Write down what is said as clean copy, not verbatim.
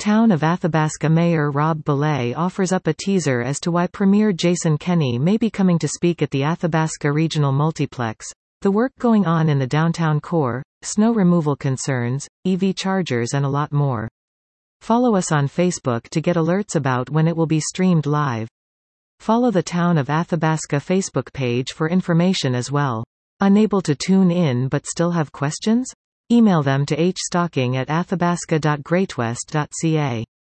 Town of Athabasca Mayor Rob Belay offers up a teaser as to why Premier Jason Kenney may be coming to speak at the Athabasca Regional Multiplex. The work going on in the downtown core, snow removal concerns, EV chargers and a lot more. Follow us on Facebook to get alerts about when it will be streamed live. Follow the Town of Athabasca Facebook page for information as well. Unable to tune in but still have questions? Email them to hstocking@athabasca.greatwest.ca.